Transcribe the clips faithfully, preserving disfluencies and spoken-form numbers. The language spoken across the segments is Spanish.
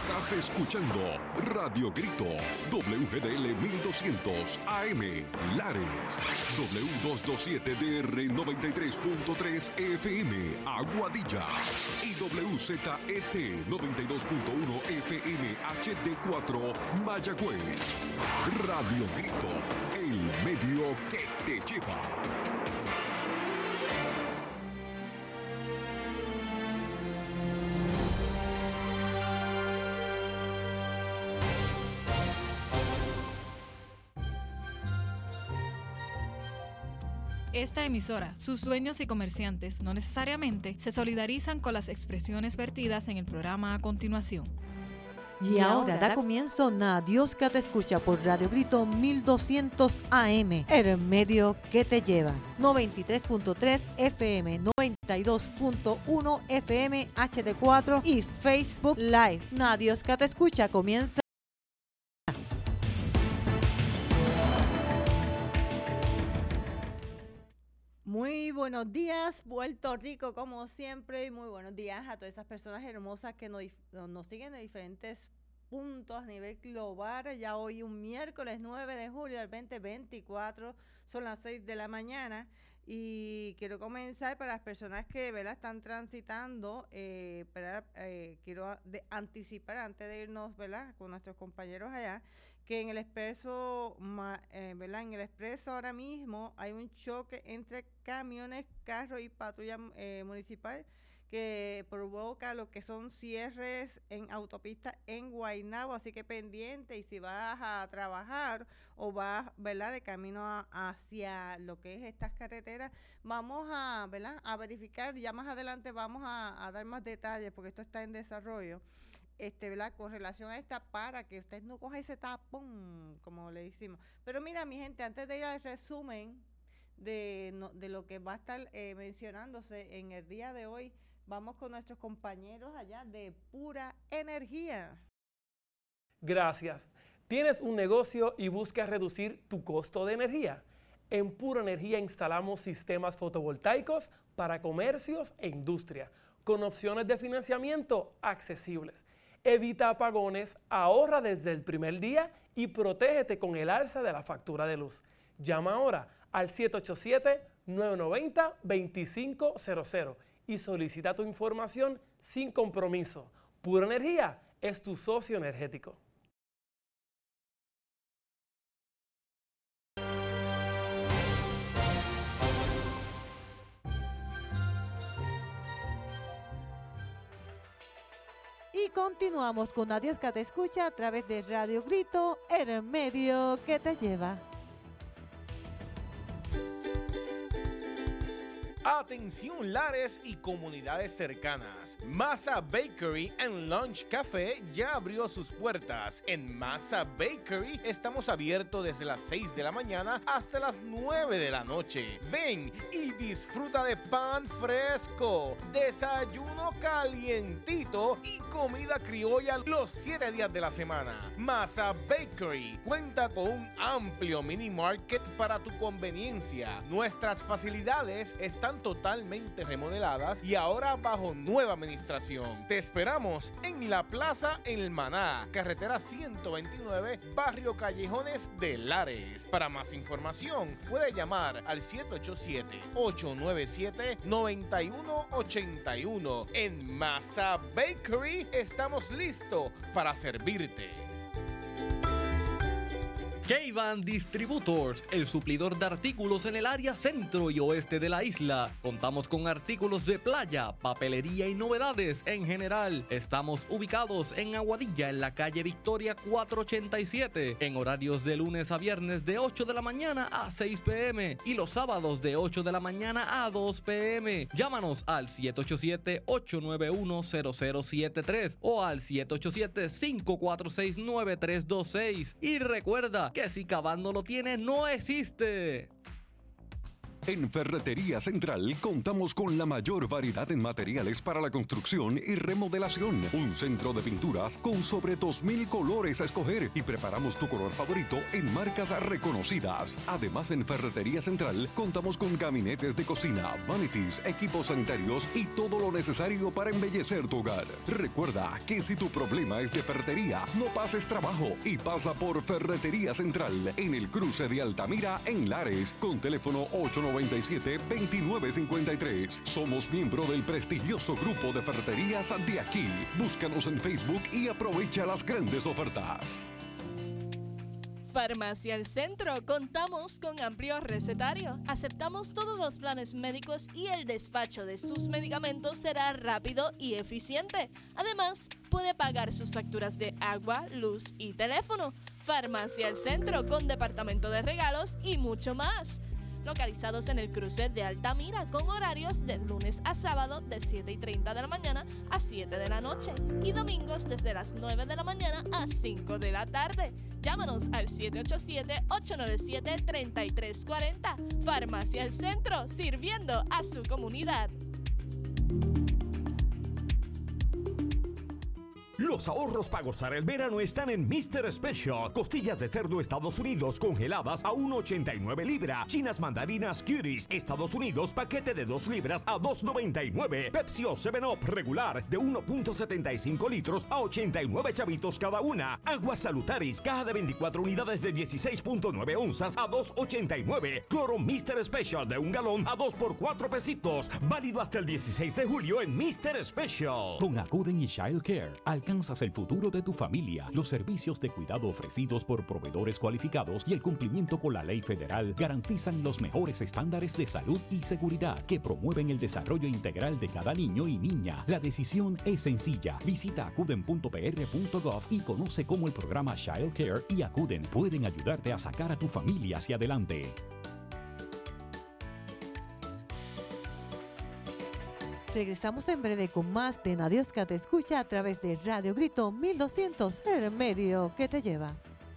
Estás escuchando Radio Grito, W G D L mil doscientos A M, Lares, W doscientos veintisiete D R noventa y tres punto tres F M, Aguadilla, y W Z E T noventa y dos punto uno F M H D cuatro, Mayagüez. Radio Grito, el medio que te lleva. Esta emisora, sus dueños y comerciantes no necesariamente se solidarizan con las expresiones vertidas en el programa a continuación. Y ahora da comienzo Nadios que te escucha por Radio Grito mil doscientos A M, el medio que te lleva. noventa y tres punto tres F M, noventa y dos punto uno F M H D cuatro y Facebook Live. Nadios que te escucha comienza. Muy buenos días, Puerto Rico, como siempre, y muy buenos días a todas esas personas hermosas que nos, nos siguen de diferentes puntos a nivel global. Ya hoy un miércoles nueve de julio del veinte veinticuatro, son las seis de la mañana, y quiero comenzar para las personas que, ¿verdad?, están transitando, eh, para, eh, quiero de anticipar antes de irnos, ¿verdad?, con nuestros compañeros allá, que en el expreso, eh, ¿verdad? En el expreso ahora mismo hay un choque entre camiones, carros y patrulla eh, municipal que provoca lo que son cierres en autopista en Guaynabo, así que pendiente, y si vas a trabajar o vas, ¿verdad?, de camino a, hacia lo que es estas carreteras, vamos a, ¿verdad?, a verificar, ya más adelante vamos a, a dar más detalles porque esto está en desarrollo. Este, ¿verdad?, con relación a esta, para que usted no coja ese tapón, como le decimos. Pero mira, mi gente, antes de ir al resumen de, no, de lo que va a estar eh, mencionándose en el día de hoy, vamos con nuestros compañeros allá de Pura Energía. Gracias. ¿Tienes un negocio y buscas reducir tu costo de energía? En Pura Energía instalamos sistemas fotovoltaicos para comercios e industria, con opciones de financiamiento accesibles. Evita apagones, ahorra desde el primer día y protégete con el alza de la factura de luz. Llama ahora al siete ocho siete, nueve nueve cero, dos cinco cero cero y solicita tu información sin compromiso. Pura Energía es tu socio energético. Y continuamos con Nadios que te escucha a través de Radio Grito, el medio que te lleva. Atención, Lares y comunidades cercanas. Masa Bakery and Lunch Café ya abrió sus puertas. En Masa Bakery estamos abiertos desde las seis de la mañana hasta las nueve de la noche. Ven y disfruta de pan fresco, desayuno calientito y comida criolla los siete días de la semana. Masa Bakery cuenta con un amplio mini market para tu conveniencia. Nuestras facilidades están totalmente remodeladas y ahora bajo nueva administración. Te esperamos en la Plaza El Maná, carretera ciento veintinueve, barrio Callejones de Lares. Para más información, puede llamar al siete ocho siete, ocho nueve siete, nueve uno ocho uno. En Masa Bakery estamos listos para servirte. K-Van Distributors, el suplidor de artículos en el área centro y oeste de la isla. Contamos con artículos de playa, papelería y novedades en general. Estamos ubicados en Aguadilla, en la calle Victoria cuatrocientos ochenta y siete, en horarios de lunes a viernes de ocho de la mañana a seis pe eme y los sábados de ocho de la mañana a dos pe eme. Llámanos al siete ocho siete, ocho nueve uno, cero cero siete tres o al siete ocho siete, cinco cuatro seis, nueve tres dos seis. Y recuerda que si K-Van no lo tiene, no existe. En Ferretería Central contamos con la mayor variedad en materiales para la construcción y remodelación. Un centro de pinturas con sobre dos mil colores a escoger y preparamos tu color favorito en marcas reconocidas. Además, en Ferretería Central contamos con gabinetes de cocina, vanities, equipos sanitarios y todo lo necesario para embellecer tu hogar. Recuerda que si tu problema es de ferretería, no pases trabajo y pasa por Ferretería Central en el cruce de Altamira en Lares con teléfono ocho noventa y siete, veintinueve cincuenta y tres. Somos miembro del prestigioso grupo de ferreterías de aquí. Búscanos en Facebook y aprovecha las grandes ofertas. Farmacia El Centro. Contamos con amplio recetario. Aceptamos todos los planes médicos y el despacho de sus medicamentos será rápido y eficiente. Además, puede pagar sus facturas de agua, luz y teléfono. Farmacia El Centro con departamento de regalos y mucho más. Localizados en el cruce de Altamira con horarios de lunes a sábado de siete y treinta de la mañana a siete de la noche y domingos desde las nueve de la mañana a cinco de la tarde. Llámanos al siete ocho siete, ocho nueve siete, tres tres cuatro cero. Farmacia El Centro, sirviendo a su comunidad. Los ahorros para gozar el verano están en mister Special. Costillas de cerdo Estados Unidos congeladas a uno ochenta y nueve libra. Chinas mandarinas Cuties Estados Unidos paquete de dos libras a dos noventa y nueve. Pepsi o seven up regular de uno punto setenta y cinco litros a ochenta y nueve chavitos cada una. Agua Salutaris caja de veinticuatro unidades de dieciséis punto nueve onzas a dos ochenta y nueve. Cloro mister Special de un galón a dos por cuatro pesitos. Válido hasta el dieciséis de julio en mister Special. Con Acuden y Child Care alcanzas el futuro de tu familia. Los servicios de cuidado ofrecidos por proveedores cualificados y el cumplimiento con la ley federal garantizan los mejores estándares de salud y seguridad que promueven el desarrollo integral de cada niño y niña. La decisión es sencilla. Visita acuden punto p r punto gov y conoce cómo el programa Child Care y Acuden pueden ayudarte a sacar a tu familia hacia adelante. Regresamos en breve con más de Nadiosca Te Escucha a través de Radio Grito mil doscientos, el medio que te lleva.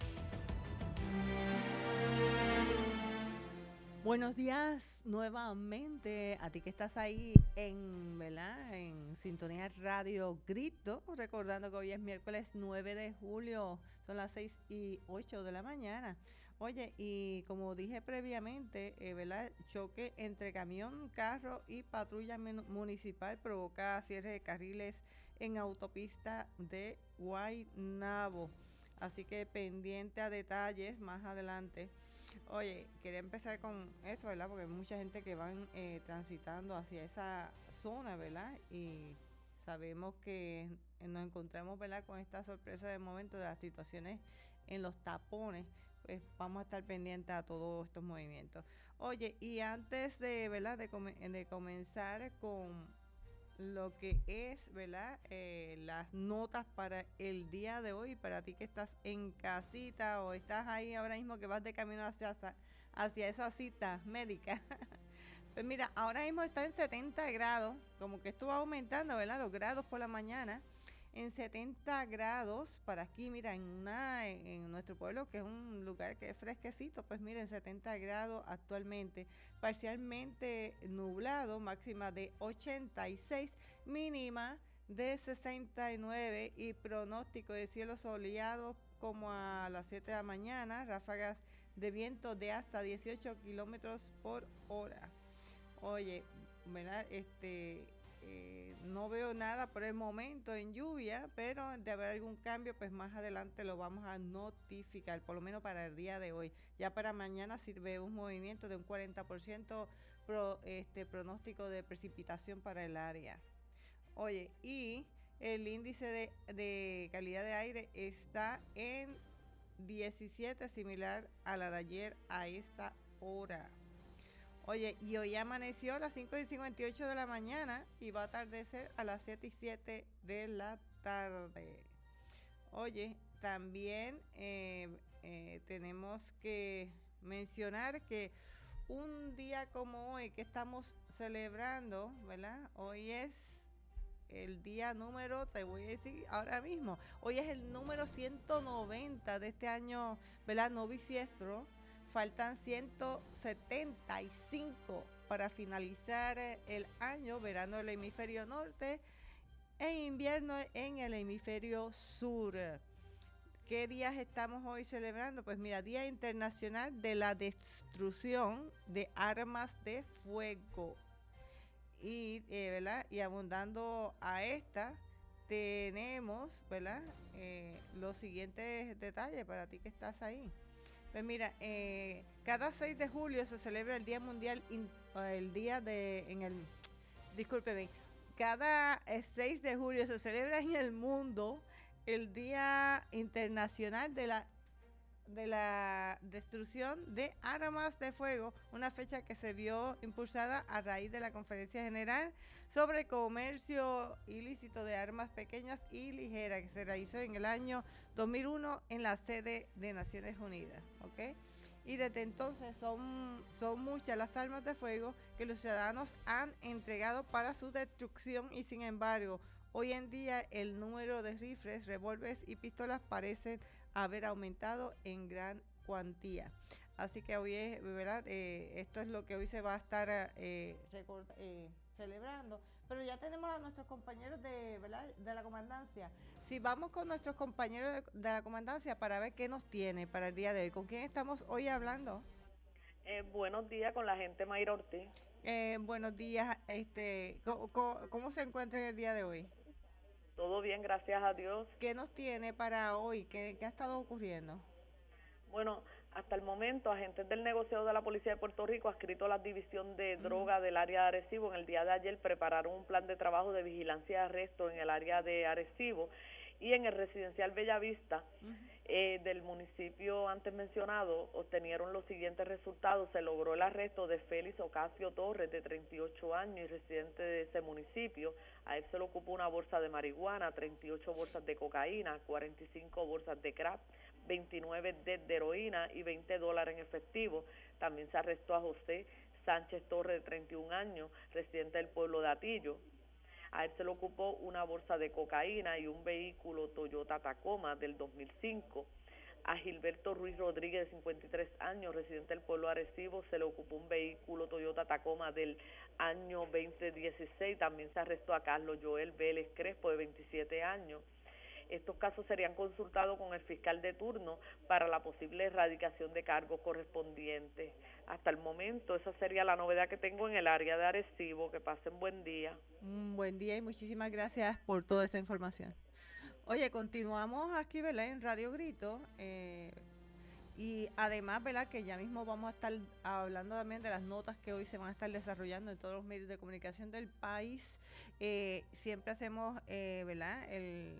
Buenos días nuevamente a ti que estás ahí en, ¿verdad? En sintonía Radio Grito, recordando que hoy es miércoles nueve de julio, son las seis y ocho de la mañana. Oye, y como dije previamente, eh, ¿verdad? Choque entre camión, carro y patrulla municipal provoca cierre de carriles en autopista de Guaynabo. Así que pendiente a detalles más adelante. Oye, quería empezar con eso, ¿verdad? Porque hay mucha gente que van eh, transitando hacia esa zona, ¿verdad? Y sabemos que nos encontramos, ¿verdad? Con esta sorpresa de momento de las situaciones en los tapones. Pues vamos a estar pendientes a todos estos movimientos. Oye, y antes de, ¿verdad? De, com- de comenzar con lo que es, ¿verdad? Eh, las notas para el día de hoy, para ti que estás en casita o estás ahí ahora mismo que vas de camino hacia, hacia esa cita médica. Pues mira, ahora mismo está en setenta grados, como que esto va aumentando, ¿verdad? Los grados por la mañana. En setenta grados para aquí, mira, en una en nuestro pueblo, que es un lugar que es fresquecito, pues miren, setenta grados actualmente, parcialmente nublado, máxima de ochenta y seis, mínima de sesenta y nueve y pronóstico de cielos soleados como a las siete de la mañana, ráfagas de viento de hasta dieciocho kilómetros por hora. Oye, ¿verdad? Este... Eh, no veo nada por el momento en lluvia, pero de haber algún cambio, pues más adelante lo vamos a notificar, por lo menos para el día de hoy. Ya para mañana sí veo un movimiento de un cuarenta por ciento pro, este, pronóstico de precipitación para el área. Oye, y el índice de, de calidad de aire está en diecisiete, similar a la de ayer a esta hora. Oye, y hoy amaneció a las cinco y cincuenta y ocho de la mañana y va a atardecer a las siete y siete de la tarde. Oye, también eh, eh, tenemos que mencionar que un día como hoy que estamos celebrando, ¿verdad? Hoy es el día número, te voy a decir ahora mismo, hoy es el número ciento noventa de este año, ¿verdad? No bisiestro. faltan ciento setenta y cinco para finalizar el año, verano en el hemisferio norte e invierno en el hemisferio sur. ¿Qué días estamos hoy celebrando? Pues mira, Día Internacional de la Destrucción de Armas de Fuego. Y, eh, ¿verdad? Y abundando a esta, tenemos, ¿verdad? Eh, los siguientes detalles para ti que estás ahí. Pues mira, eh, cada seis de julio se celebra el Día Mundial, in, el día de, en el, discúlpeme, cada seis de julio se celebra en el mundo el Día Internacional de la de la Destrucción de Armas de Fuego, una fecha que se vio impulsada a raíz de la Conferencia General sobre el Comercio Ilícito de Armas Pequeñas y Ligeras, que se realizó en el año dos mil uno en la sede de Naciones Unidas, ¿ok? Y desde entonces son, son muchas las armas de fuego que los ciudadanos han entregado para su destrucción y sin embargo, hoy en día el número de rifles, revólveres y pistolas parecen haber aumentado en gran cuantía. Así que hoy es, ¿verdad? Eh, esto es lo que hoy se va a estar eh, record, eh, celebrando. Pero ya tenemos a nuestros compañeros de, ¿verdad? de la comandancia. Si vamos con nuestros compañeros de, de la comandancia para ver qué nos tiene para el día de hoy. ¿Con quién estamos hoy hablando? Eh, buenos días, con la gente Mayra Ortiz. Eh, buenos días. Este, ¿cómo, cómo, ¿Cómo se encuentra en el día de hoy? Todo bien, gracias a Dios. ¿Qué nos tiene para hoy? ¿Qué, qué ha estado ocurriendo? Bueno, hasta el momento, agentes del negociado de la Policía de Puerto Rico, adscrito a la División de Droga del área de Arecibo, en el día de ayer prepararon un plan de trabajo de vigilancia y arresto en el área de Arecibo y en el residencial Bellavista uh-huh. eh, del municipio antes mencionado, obtenieron los siguientes resultados. Se logró el arresto de Félix Ocasio Torres, de treinta y ocho años y residente de ese municipio. A él se le ocupó una bolsa de marihuana, treinta y ocho bolsas de cocaína, cuarenta y cinco bolsas de crack, veintinueve de, de heroína y veinte dólares en efectivo. También se arrestó a José Sánchez Torres, de treinta y un años, residente del pueblo de Atillo. A él se le ocupó una bolsa de cocaína y un vehículo Toyota Tacoma del dos mil cinco. A Gilberto Ruiz Rodríguez, de cincuenta y tres años, residente del pueblo de Arecibo, se le ocupó un vehículo Toyota Tacoma del año veinte dieciséis. También se arrestó a Carlos Joel Vélez Crespo, de veintisiete años. Estos casos serían consultados con el fiscal de turno para la posible erradicación de cargos correspondientes. Hasta el momento, esa sería la novedad que tengo en el área de Arecibo. Que pasen buen día. Un buen día y muchísimas gracias por toda esa información. Oye, continuamos aquí, ¿verdad? En Radio Grito. Eh, y además, ¿verdad? Que ya mismo vamos a estar hablando también de las notas que hoy se van a estar desarrollando en todos los medios de comunicación del país. Eh, siempre hacemos, eh, ¿verdad? El...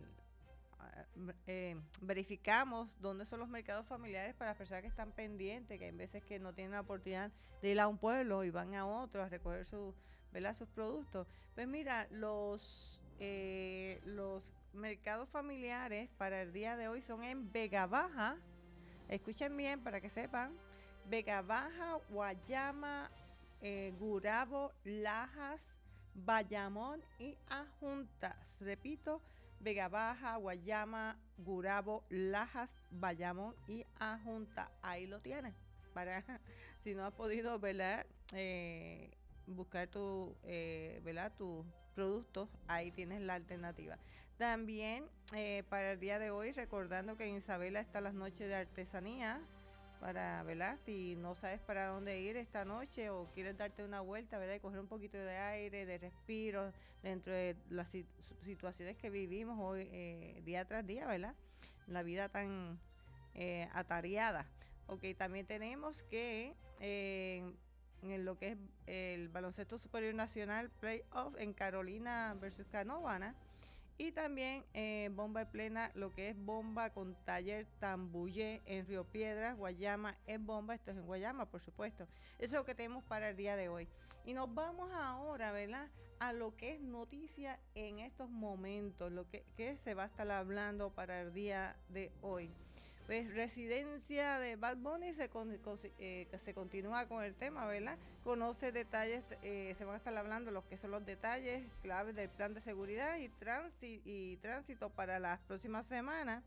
Eh, verificamos dónde son los mercados familiares para las personas que están pendientes, que hay veces que no tienen la oportunidad de ir a un pueblo y van a otro a recoger su, ¿verdad? sus productos. Pues mira, los eh, los mercados familiares para el día de hoy son en Vega Baja, escuchen bien para que sepan, Vega Baja, Guayama, eh, Gurabo, Lajas, Bayamón y Adjuntas. Repito, Vega Baja, Guayama, Gurabo, Lajas, Bayamón y Adjunta. Ahí lo tienes. Para si no has podido, ¿verdad? Eh, buscar tu, eh, ¿verdad? tus productos, ahí tienes la alternativa. También eh, para el día de hoy, recordando que en Isabela están las noches de artesanía. Para, ¿verdad? Si no sabes para dónde ir esta noche o quieres darte una vuelta, ¿verdad? Y coger un poquito de aire, de respiro dentro de las situaciones que vivimos hoy, eh, día tras día, ¿verdad? La vida tan eh, atareada. Ok, también tenemos que eh, en lo que es el baloncesto superior nacional playoff en Carolina versus Canóvana. Y también eh, bomba de plena, lo que es bomba con taller Tambullé en Río Piedras, Guayama es bomba, esto es en Guayama, por supuesto. Eso es lo que tenemos para el día de hoy. Y nos vamos ahora, ¿verdad?, a lo que es noticia en estos momentos, lo que, que se va a estar hablando para el día de hoy. Pues residencia de Bad Bunny se, con, con, eh, se continúa con el tema, ¿verdad? Conoce detalles, eh, se van a estar hablando los que son los detalles claves del plan de seguridad y, transi, y tránsito para las próximas semanas.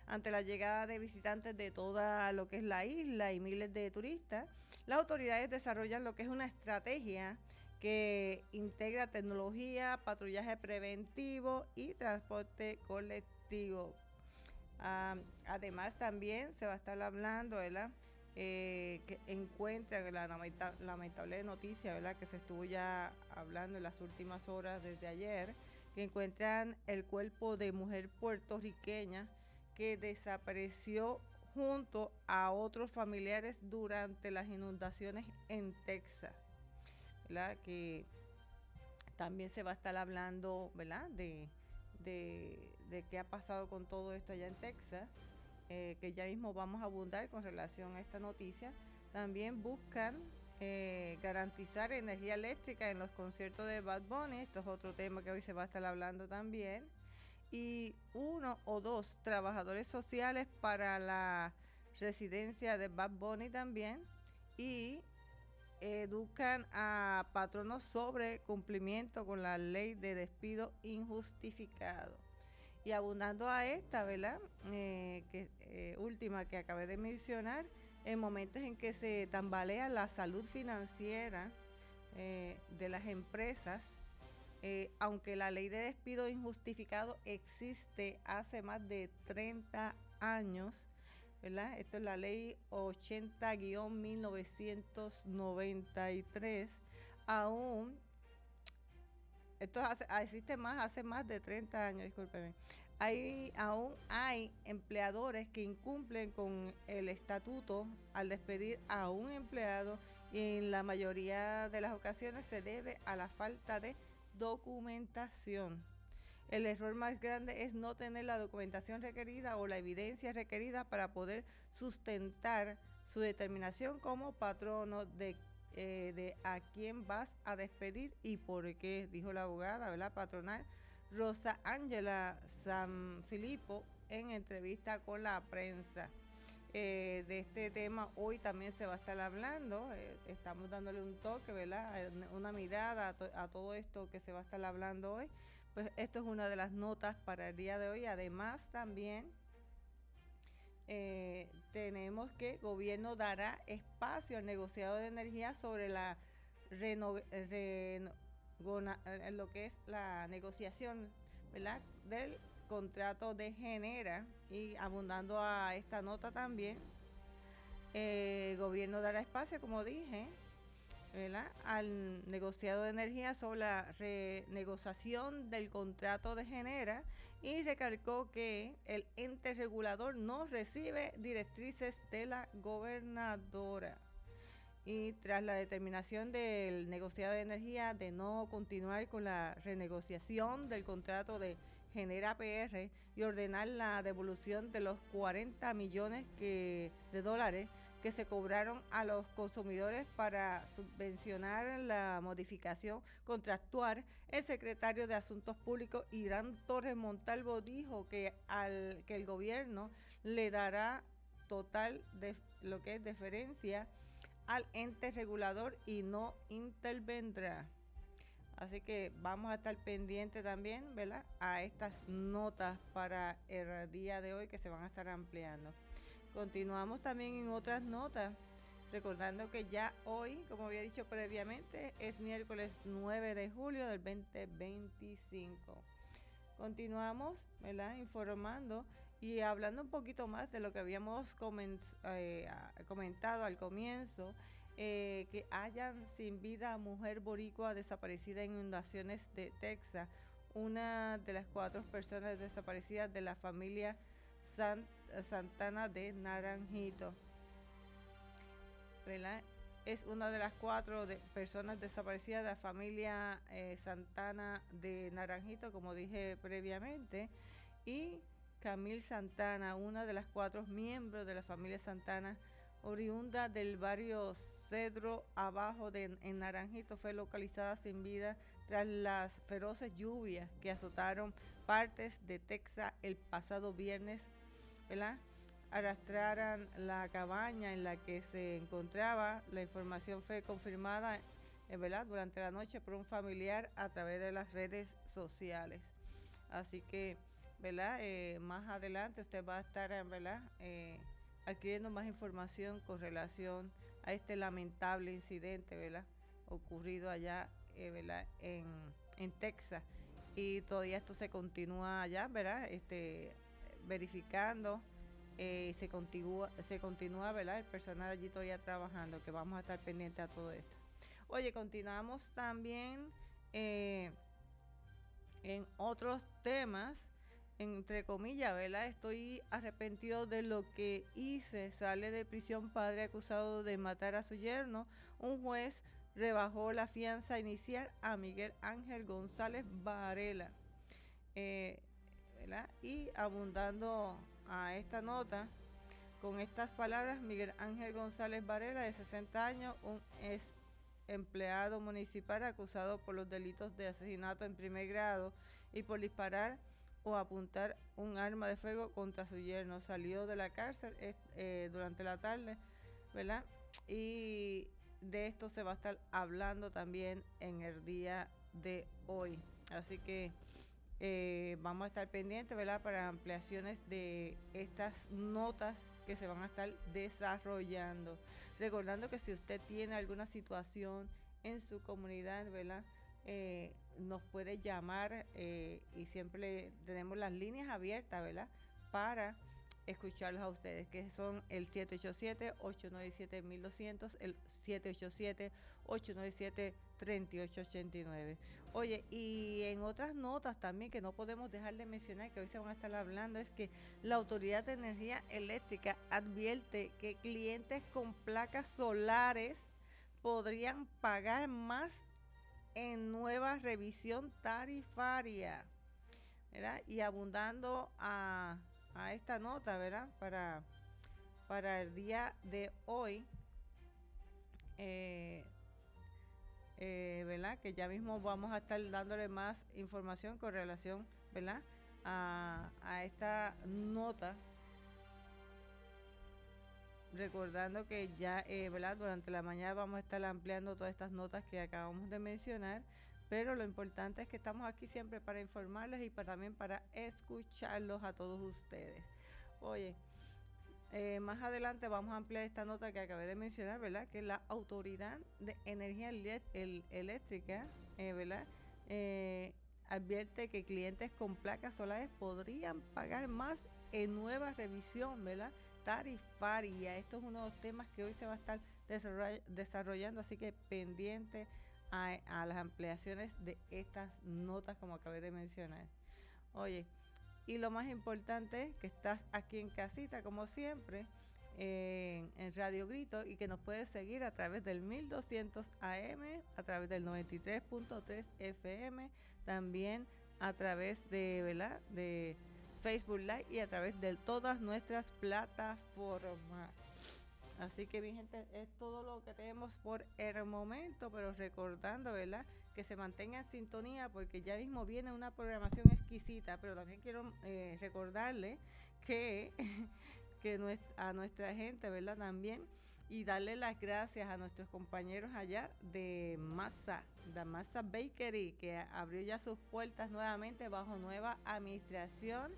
ante la llegada de visitantes de toda lo que es la isla y miles de turistas, las autoridades desarrollan lo que es una estrategia que integra tecnología, patrullaje preventivo y transporte colectivo. Uh, además también se va a estar hablando, ¿verdad? Eh, que encuentran la lamentable, lamentable noticia, ¿verdad? Que se estuvo ya hablando en las últimas horas desde ayer, que encuentran el cuerpo de mujer puertorriqueña que desapareció junto a otros familiares durante las inundaciones en Texas, ¿verdad? Que también se va a estar hablando, ¿verdad? De, de, de qué ha pasado con todo esto allá en Texas, eh, que ya mismo vamos a abundar con relación a esta noticia. También buscan eh, garantizar energía eléctrica en los conciertos de Bad Bunny. Esto es otro tema que hoy se va a estar hablando también. Y uno o dos trabajadores sociales para la residencia de Bad Bunny también. Y educan a patronos sobre cumplimiento con la ley de despido injustificado. Y abundando a esta, ¿verdad? Eh, que, eh, última que acabé de mencionar, en momentos en que se tambalea la salud financiera eh, de las empresas, eh, aunque la ley de despido injustificado existe hace más de treinta años, ¿verdad? Esto es la ley ochenta guión mil novecientos noventa y tres, aún, esto hace, existe más, hace más de treinta años, discúlpeme, hay, aún hay empleadores que incumplen con el estatuto al despedir a un empleado y en la mayoría de las ocasiones se debe a la falta de documentación. El error más grande es no tener la documentación requerida o la evidencia requerida para poder sustentar su determinación como patrono de, eh, de a quién vas a despedir y por qué, dijo la abogada, ¿verdad?, patronal Rosa Ángela Sanfilippo en entrevista con la prensa. Eh, de este tema hoy también se va a estar hablando, eh, estamos dándole un toque, ¿verdad?, una mirada a, to- a todo esto que se va a estar hablando hoy. Pues esto es una de las notas para el día de hoy. Además también eh, tenemos que el gobierno dará espacio al negociado de energía sobre la reno, reno, gona, lo que es la negociación, ¿verdad?, del contrato de Genera. Y abundando a esta nota también, eh, el gobierno dará espacio, como dije, ¿verdad?, al negociado de energía sobre la renegociación del contrato de Genera y recalcó que el ente regulador no recibe directrices de la gobernadora. Y tras la determinación del negociado de energía de no continuar con la renegociación del contrato de Genera P R y ordenar la devolución de los cuarenta millones que, de dólares que se cobraron a los consumidores para subvencionar la modificación contractual, el secretario de Asuntos Públicos, Irán Torres Montalvo, dijo que al que el gobierno le dará total de lo que es deferencia al ente regulador y no intervendrá. Así que vamos a estar pendientes también, ¿verdad?, a estas notas para el día de hoy que se van a estar ampliando. Continuamos también en otras notas, recordando que ya hoy, como había dicho previamente, es miércoles nueve de julio del veinte veinticinco. Continuamos, ¿verdad?, informando y hablando un poquito más de lo que habíamos coment eh, comentado al comienzo, eh, que hayan sin vida a mujer boricua desaparecida en inundaciones de Texas, una de las cuatro personas desaparecidas de la familia Sant Santana de Naranjito, ¿verdad? Es una de las cuatro de personas desaparecidas de la familia eh, Santana de Naranjito, como dije previamente, y Camil Santana, una de las cuatro miembros de la familia Santana, oriunda del barrio Cedro Abajo de, en Naranjito, fue localizada sin vida tras las feroces lluvias que azotaron partes de Texas el pasado viernes, ¿verdad? Arrastraran la cabaña en la que se encontraba. La información fue confirmada, ¿verdad?, durante la noche por un familiar a través de las redes sociales. Así que ¿verdad? Eh, más adelante usted va a estar, ¿verdad? Eh, adquiriendo más información con relación a este lamentable incidente, ¿verdad? Ocurrido allá, eh, ¿verdad? En, en Texas. Y todavía esto se continúa allá, ¿verdad? Este, verificando, eh, se continúa, se continúa, ¿verdad? El personal allí todavía trabajando, que vamos a estar pendientes a todo esto. Oye, continuamos también eh, en otros temas, entre comillas, ¿verdad? Estoy arrepentido de lo que hice. Sale de prisión padre acusado de matar a su yerno. Un juez rebajó la fianza inicial a Miguel Ángel González Varela. Eh, ¿verdad? Y abundando a esta nota, con estas palabras, Miguel Ángel González Varela, de sesenta años, un ex empleado municipal acusado por los delitos de asesinato en primer grado y por disparar o apuntar un arma de fuego contra su yerno, salió de la cárcel eh, durante la tarde, ¿verdad? Y de esto se va a estar hablando también en el día de hoy. Así que eh, vamos a estar pendientes, ¿verdad? Para ampliaciones de estas notas que se van a estar desarrollando. Recordando que si usted tiene alguna situación en su comunidad, ¿verdad? Eh, nos puede llamar eh, y siempre tenemos las líneas abiertas, ¿verdad? Para escucharlos a ustedes, que son el siete ocho siete, ocho nueve siete, mil doscientos, el siete ocho siete, ocho nueve siete, tres ocho ocho nueve. Oye, y en otras notas también que no podemos dejar de mencionar, que hoy se van a estar hablando, es que la Autoridad de Energía Eléctrica advierte que clientes con placas solares podrían pagar más en nueva revisión tarifaria, ¿verdad? Y abundando a, a esta nota, ¿verdad? Para, para el día de hoy, eh, eh, ¿verdad? Que ya mismo vamos a estar dándole más información con relación, ¿verdad? A, a esta nota. Recordando que ya, eh, ¿verdad? Durante la mañana vamos a estar ampliando todas estas notas que acabamos de mencionar, pero lo importante es que estamos aquí siempre para informarles y para, también para escucharlos a todos ustedes. Oye, eh, más adelante vamos a ampliar esta nota que acabé de mencionar, ¿verdad? Que la Autoridad de Energía Eléctrica, eh, ¿verdad? Eh, advierte que clientes con placas solares podrían pagar más en nueva revisión, ¿verdad? Tarifaria. Esto es uno de los temas que hoy se va a estar desarrollando, así que pendiente a, a las ampliaciones de estas notas como acabé de mencionar. Oye, y lo más importante es que estás aquí en casita como siempre en, en Radio Grito, y que nos puedes seguir a través del mil doscientos A M, a través del noventa y tres punto tres F M, también a través de, ¿verdad? de Facebook Live y a través de todas nuestras plataformas. Así que, mi gente, es todo lo que tenemos por el momento, pero recordando, ¿verdad?, que se mantenga en sintonía porque ya mismo viene una programación exquisita, pero también quiero eh, recordarle que, que nuestra, a nuestra gente, ¿verdad?, también, y darle las gracias a nuestros compañeros allá de Masa, de Masa Bakery, que abrió ya sus puertas nuevamente bajo nueva administración,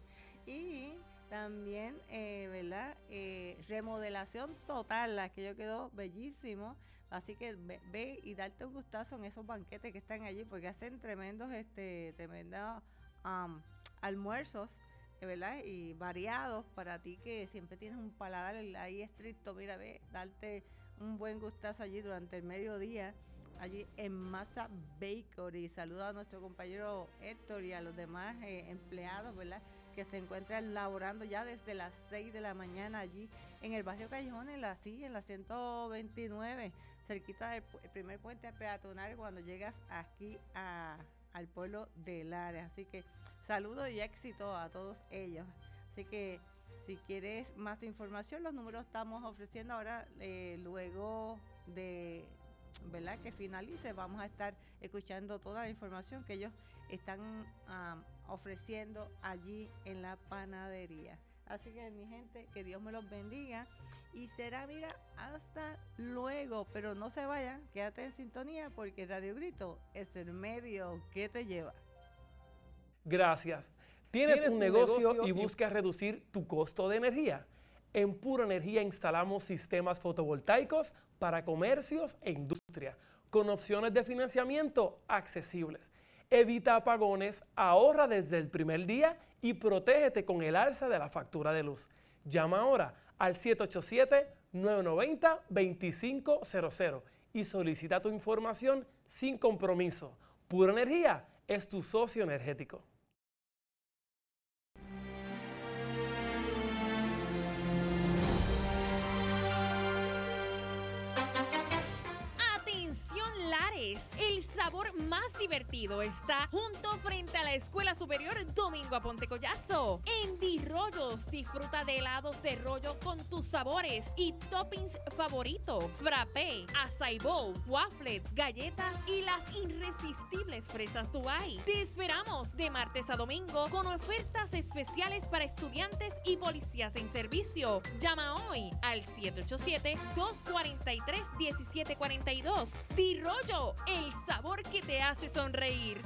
y también, eh, ¿verdad? Eh, remodelación total, aquello quedó bellísimo, así que ve, ve y darte un gustazo en esos banquetes que están allí, porque hacen tremendos, este, tremendos um, almuerzos, ¿verdad? Y variados para ti que siempre tienes un paladar ahí estricto. Mira, ve, darte un buen gustazo allí durante el mediodía, allí en Masa Bakery. Saludo a nuestro compañero Héctor y a los demás eh, empleados, ¿verdad?, que se encuentran laborando ya desde las seis de la mañana allí en el barrio Callejón, en la, sí, en la ciento veintinueve, cerquita del el primer puente peatonal cuando llegas aquí a, al pueblo de Lares. Así que saludos y éxito a todos ellos. Así que si quieres más información, los números estamos ofreciendo ahora, eh, luego de, ¿verdad?, que finalice, vamos a estar escuchando toda la información que ellos están um, ofreciendo allí en la panadería. Así que, mi gente, que Dios me los bendiga y será, mira, hasta luego, pero no se vayan, quédate en sintonía porque Radio Grito es el medio que te lleva. Gracias. ¿Tienes, ¿Tienes un, un negocio, negocio y y buscas reducir tu costo de energía? En Pura Energía instalamos sistemas fotovoltaicos para comercios e industria, con opciones de financiamiento accesibles. Evita apagones, ahorra desde el primer día y protégete con el alza de la factura de luz. Llama ahora al siete ocho siete, nueve nueve cero, dos cinco cero cero y solicita tu información sin compromiso. Pura Energía es tu socio energético. Lares, el sabor más divertido está junto frente a la Escuela Superior Domingo Aponte Collazo. En Di Rollos, disfruta de helados de rollo con tus sabores y toppings favoritos: frappé, açaí bowl, waffle, galletas y las irresistibles fresas Dubai. Te esperamos de martes a domingo con ofertas especiales para estudiantes y policías en servicio. Llama hoy al siete ocho siete, dos cuatro tres, uno siete cuatro dos. Di Rollo, el sabor que te hace sonreír.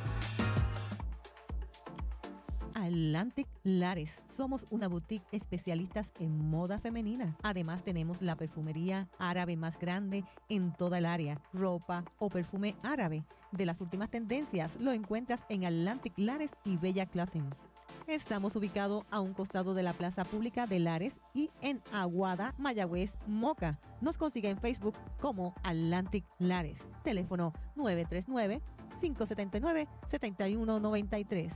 Atlantic Lares. Somos una boutique especialistas en moda femenina. Además tenemos la perfumería árabe más grande en toda el área. Ropa o perfume árabe de las últimas tendencias lo encuentras en Atlantic Lares y Bella Clothing. Estamos ubicados a un costado de la Plaza Pública de Lares y en Aguada, Mayagüez, Moca. Nos consigue en Facebook como Atlantic Lares. Teléfono nueve tres nueve, cinco siete nueve, siete uno nueve tres.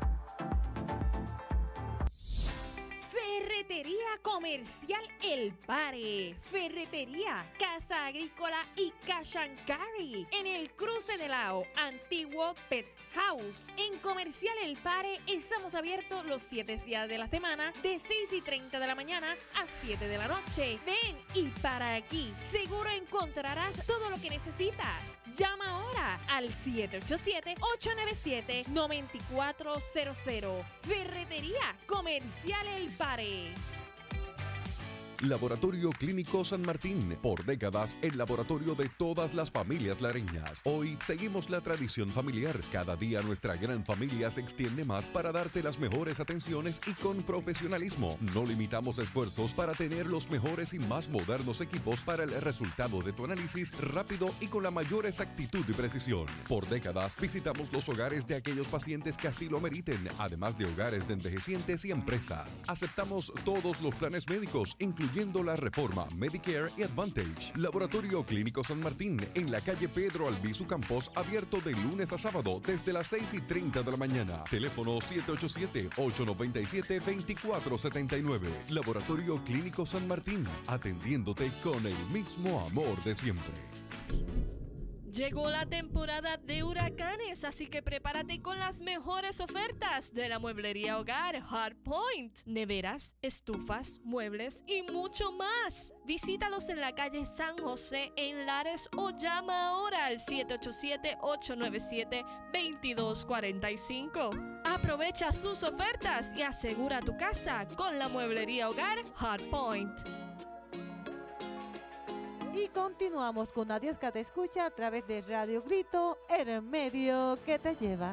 Ferretería Comercial El Pare. Ferretería, Casa Agrícola y Cash and Carry. En el cruce de Lao, antiguo Pet House. En Comercial El Pare estamos abiertos los siete días de la semana, de seis y treinta de la mañana a siete de la noche. Ven y para aquí. Seguro encontrarás todo lo que necesitas. Llama ahora al siete ocho siete, ocho nueve siete, nueve cuatro cero cero. Ferretería Comercial El Pare. Laboratorio Clínico San Martín, por décadas el laboratorio de todas las familias lareñas. Hoy seguimos la tradición familiar. Cada día nuestra gran familia se extiende más para darte las mejores atenciones y con profesionalismo. No limitamos esfuerzos para tener los mejores y más modernos equipos para el resultado de tu análisis rápido y con la mayor exactitud y precisión. Por décadas visitamos los hogares de aquellos pacientes que así lo meriten, además de hogares de envejecientes y empresas. Aceptamos todos los planes médicos, incluyendo incluyendo la reforma Medicare y Advantage. Laboratorio Clínico San Martín, en la calle Pedro Albizu Campos, abierto de lunes a sábado desde las seis y treinta de la mañana. Teléfono siete ocho siete, ocho nueve siete, dos cuatro siete nueve. Laboratorio Clínico San Martín, atendiéndote con el mismo amor de siempre. Llegó la temporada de huracanes, así que prepárate con las mejores ofertas de la mueblería hogar Hardpoint. Neveras, estufas, muebles y mucho más. Visítalos en la calle San José en Lares o llama ahora al siete ocho siete, ocho nueve siete, dos dos cuatro cinco. Aprovecha sus ofertas y asegura tu casa con la mueblería hogar Hardpoint. Y continuamos con Adiós que te escucha a través de Radio Grito, el medio que te lleva.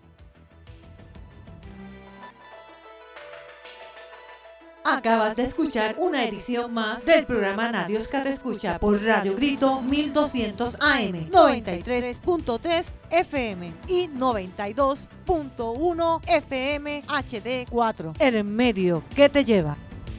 Acabas de escuchar una edición más del programa Adiós que te escucha por Radio Grito mil doscientos A M, noventa y tres punto tres F M y noventa y dos punto uno F M H D cuatro, el medio que te lleva.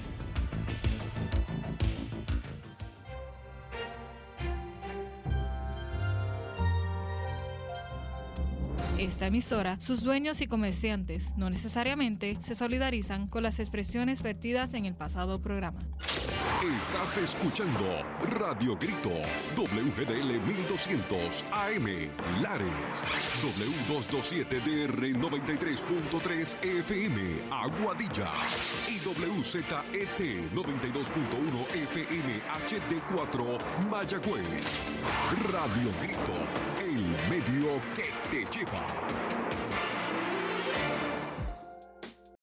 Esta emisora, sus dueños y comerciantes no necesariamente se solidarizan con las expresiones vertidas en el pasado programa. Estás escuchando Radio Grito, W G D L mil doscientos A M, Lares, W doscientos veintisiete D R noventa y tres punto tres F M, Aguadilla, y W Z E T noventa y dos punto uno F M H D cuatro, Mayagüez. Radio Grito, el medio que te lleva.